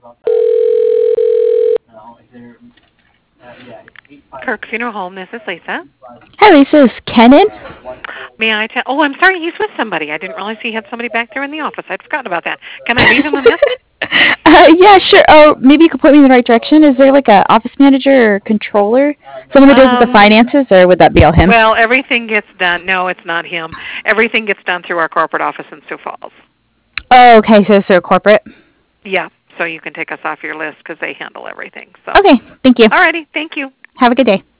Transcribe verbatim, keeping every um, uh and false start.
Kirk Funeral Home, this is Lisa. Hi, Lisa. Is Ken in? May I tell? Oh, I'm sorry, he's with somebody. I didn't realize he had somebody back there in the office. I'd forgotten about that. Can I leave him a message? uh, yeah, sure. Oh, maybe you could point me in the right direction. Is there like a office manager or controller? Someone who deals with the Um, finances, or would that be all him? well, everything gets done. No, it's not him. Everything gets done through our corporate office in Sioux Falls. Oh, okay. So, so corporate. Yeah, so you can take us off your list because they handle everything. So, Okay. Thank you. alrighty, thank you. Have a good day.